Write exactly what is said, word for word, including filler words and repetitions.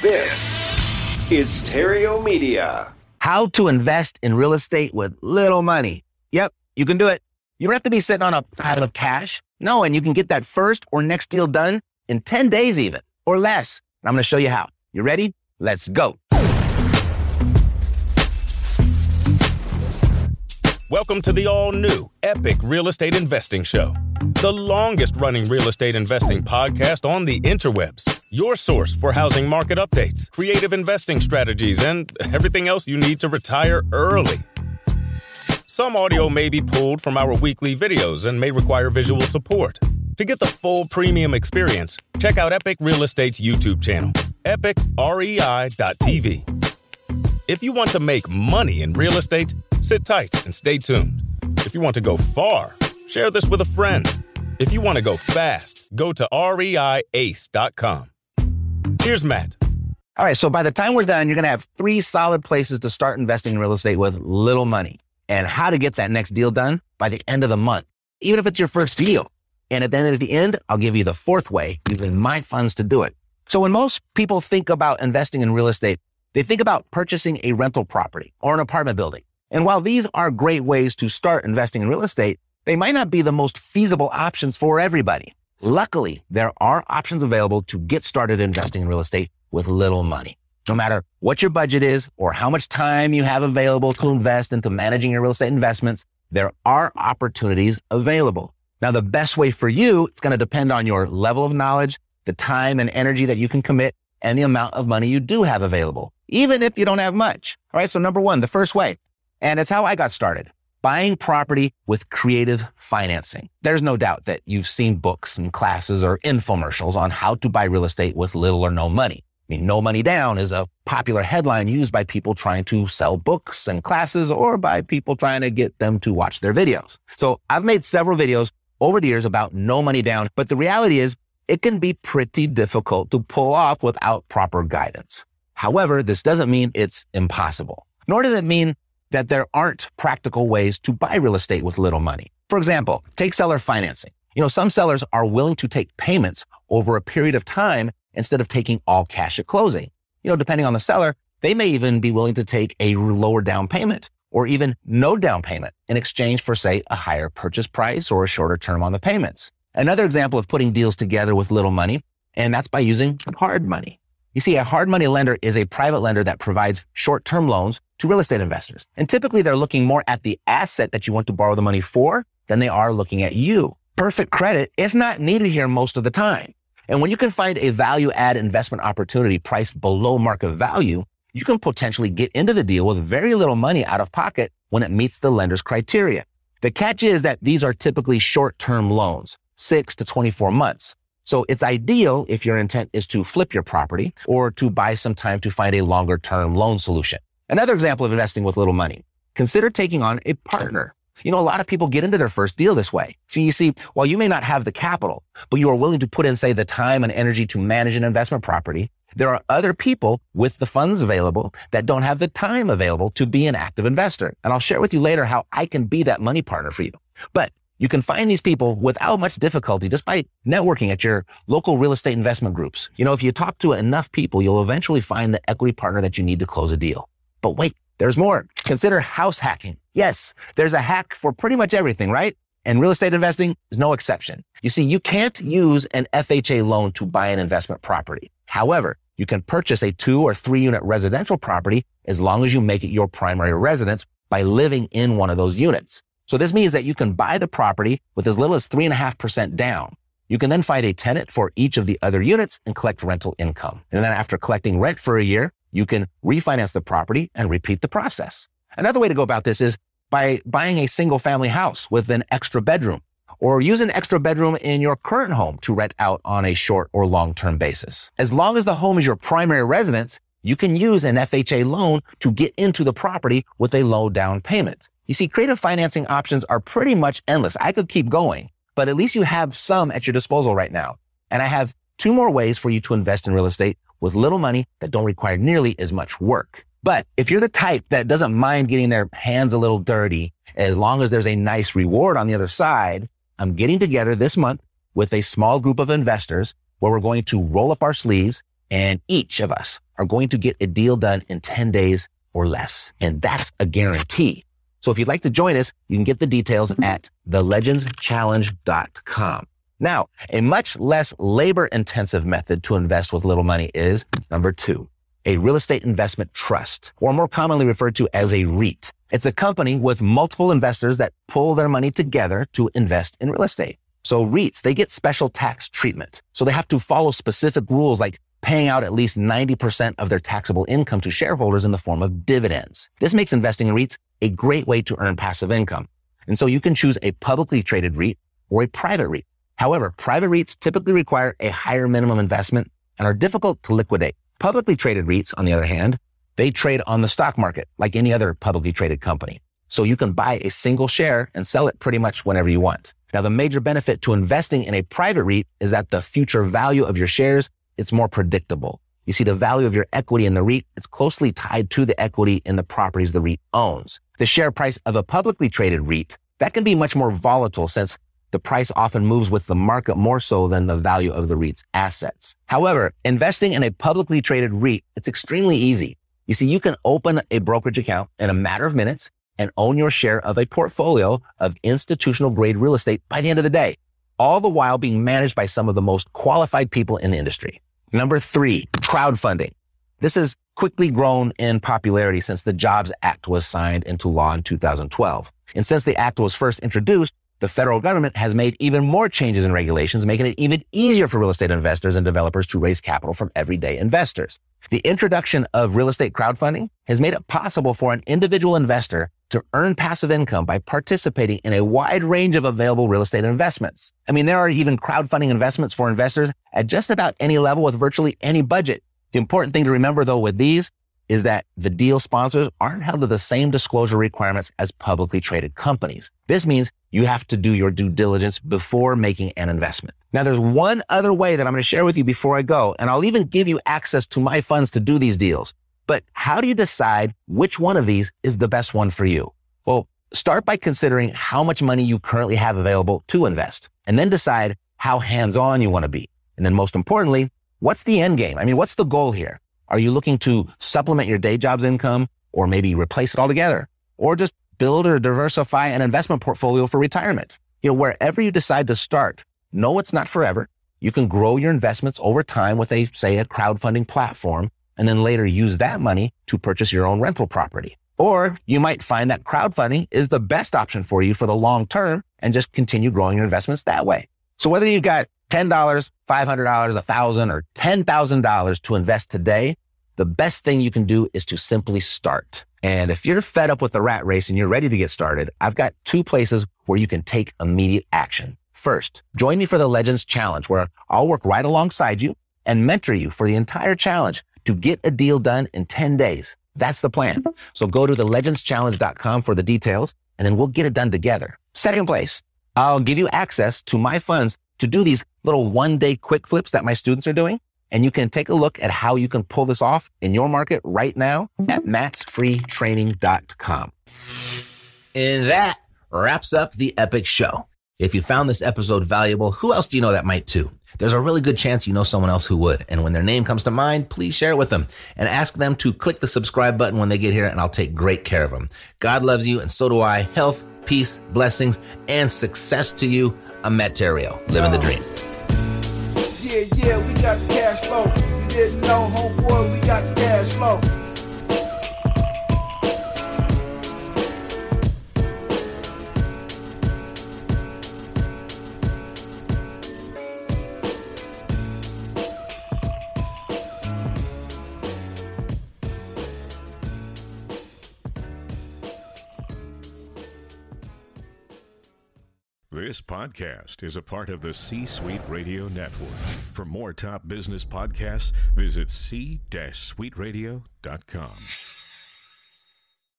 This is Stereo Media. How to invest in real estate with little money. Yep, you can do it. You don't have to be sitting on a pile of cash. No, and you can get that first or next deal done in ten days even, or less. And I'm going to show you how. You ready? Let's go. Welcome to the all-new Epic Real Estate Investing Show, the longest-running real estate investing podcast on the interwebs, your source for housing market updates, creative investing strategies, and everything else you need to retire early. Some audio may be pulled from our weekly videos and may require visual support. To get the full premium experience, check out Epic Real Estate's YouTube channel, epic rei dot t v. If you want to make money in real estate, sit tight and stay tuned. If you want to go far, share this with a friend. If you want to go fast, go to rei ace dot com. Here's Matt. All right, so by the time we're done, you're going to have three solid places to start investing in real estate with little money, and how to get that next deal done by the end of the month, even if it's your first deal. And at the end of the end, I'll give you the fourth way using my funds to do it. So when most people think about investing in real estate, they think about purchasing a rental property or an apartment building. And while these are great ways to start investing in real estate, they might not be the most feasible options for everybody. Luckily, there are options available to get started investing in real estate with little money. No matter what your budget is or how much time you have available to invest into managing your real estate investments, there are opportunities available. Now, the best way for you, it's going to depend on your level of knowledge, the time and energy that you can commit, and the amount of money you do have available, even if you don't have much. All right, so number one, the first way, and it's how I got started, buying property with creative financing. There's no doubt that you've seen books and classes or infomercials on how to buy real estate with little or no money. I mean, no money down is a popular headline used by people trying to sell books and classes or by people trying to get them to watch their videos. So I've made several videos over the years about no money down, but the reality is it can be pretty difficult to pull off without proper guidance. However, this doesn't mean it's impossible, nor does it mean that there aren't practical ways to buy real estate with little money. For example, take seller financing. You know, some sellers are willing to take payments over a period of time instead of taking all cash at closing. You know, depending on the seller, they may even be willing to take a lower down payment or even no down payment in exchange for, say, a higher purchase price or a shorter term on the payments. Another example of putting deals together with little money, and that's by using hard money. You see, a hard money lender is a private lender that provides short-term loans to real estate investors. And typically they're looking more at the asset that you want to borrow the money for than they are looking at you. Perfect credit is not needed here most of the time. And when you can find a value-add investment opportunity priced below market value, you can potentially get into the deal with very little money out of pocket when it meets the lender's criteria. The catch is that these are typically short-term loans, six to twenty-four months. So it's ideal if your intent is to flip your property or to buy some time to find a longer-term loan solution. Another example of investing with little money, consider taking on a partner. You know, a lot of people get into their first deal this way. So you see, while you may not have the capital, but you are willing to put in, say, the time and energy to manage an investment property, there are other people with the funds available that don't have the time available to be an active investor. And I'll share with you later how I can be that money partner for you. But you can find these people without much difficulty just by networking at your local real estate investment groups. You know, if you talk to enough people, you'll eventually find the equity partner that you need to close a deal. But wait, there's more. Consider house hacking. Yes, there's a hack for pretty much everything, right? And real estate investing is no exception. You see, you can't use an F H A loan to buy an investment property. However, you can purchase a two or three unit residential property as long as you make it your primary residence by living in one of those units. So this means that you can buy the property with as little as three and a half percent down. You can then find a tenant for each of the other units and collect rental income. And then after collecting rent for a year, you can refinance the property and repeat the process. Another way to go about this is by buying a single family house with an extra bedroom, or use an extra bedroom in your current home to rent out on a short or long-term basis. As long as the home is your primary residence, you can use an F H A loan to get into the property with a low down payment. You see, creative financing options are pretty much endless. I could keep going, but at least you have some at your disposal right now. And I have two more ways for you to invest in real estate with little money that don't require nearly as much work. But if you're the type that doesn't mind getting their hands a little dirty, as long as there's a nice reward on the other side, I'm getting together this month with a small group of investors where we're going to roll up our sleeves And each of us are going to get a deal done in ten days or less. And that's a guarantee. So if you'd like to join us, you can get the details at the legends challenge dot com. Now, a much less labor-intensive method to invest with little money is number two, a real estate investment trust, or more commonly referred to as a REIT. It's a company with multiple investors that pull their money together to invest in real estate. So REITs, they get special tax treatment. So they have to follow specific rules like paying out at least ninety percent of their taxable income to shareholders in the form of dividends. This makes investing in REITs a great way to earn passive income. And so you can choose a publicly traded REIT or a private REIT. However, private REITs typically require a higher minimum investment and are difficult to liquidate. Publicly traded REITs, on the other hand, they trade on the stock market like any other publicly traded company. So you can buy a single share and sell it pretty much whenever you want. Now, the major benefit to investing in a private REIT is that the future value of your shares, it's more predictable. You see, the value of your equity in the REIT, it's closely tied to the equity in the properties the REIT owns. The share price of a publicly traded REIT, that can be much more volatile since the price often moves with the market more so than the value of the REIT's assets. However, investing in a publicly traded REIT, it's extremely easy. You see, you can open a brokerage account in a matter of minutes and own your share of a portfolio of institutional grade real estate by the end of the day, all the while being managed by some of the most qualified people in the industry. Number three, crowdfunding. This has quickly grown in popularity since the Jobs Act was signed into law in two thousand twelve. And since the act was first introduced, the federal government has made even more changes and regulations, making it even easier for real estate investors and developers to raise capital from everyday investors. The introduction of real estate crowdfunding has made it possible for an individual investor to earn passive income by participating in a wide range of available real estate investments. I mean, there are even crowdfunding investments for investors at just about any level with virtually any budget. The important thing to remember, though, with these is that the deal sponsors aren't held to the same disclosure requirements as publicly traded companies. This means you have to do your due diligence before making an investment. Now, there's one other way that I'm going to share with you before I go, and I'll even give you access to my funds to do these deals. But how do you decide which one of these is the best one for you? Well, start by considering how much money you currently have available to invest, and then decide how hands-on you want to be. And then most importantly, what's the end game? I mean, what's the goal here? Are you looking to supplement your day job's income or maybe replace it altogether? Or just build or diversify an investment portfolio for retirement? You know, wherever you decide to start, know it's not forever. You can grow your investments over time with a, say, a crowdfunding platform, and then later use that money to purchase your own rental property. Or you might find that crowdfunding is the best option for you for the long term and just continue growing your investments that way. So whether you've got ten dollars, five hundred dollars, one thousand dollars, or ten thousand dollars to invest today, the best thing you can do is to simply start. And if you're fed up with the rat race and you're ready to get started, I've got two places where you can take immediate action. First, join me for the Legends Challenge, where I'll work right alongside you and mentor you for the entire challenge to get a deal done in ten days. That's the plan. So go to the legends challenge dot com for the details, and then we'll get it done together. Second place, I'll give you access to my funds to do these little one-day quick flips that my students are doing. And you can take a look at how you can pull this off in your market right now at mats free training dot com. And that wraps up the Epic Show. If you found this episode valuable, who else do you know that might too? There's a really good chance you know someone else who would. And when their name comes to mind, please share it with them and ask them to click the subscribe button when they get here, and I'll take great care of them. God loves you, and so do I. Health, peace, blessings, and success to you. I'm Matt Theriault, living the dream. Yeah, yeah, we got the cash flow. You didn't know, homeboy, we got the cash flow. This podcast is a part of the C-Suite Radio Network. For more top business podcasts, visit c suite radio dot com.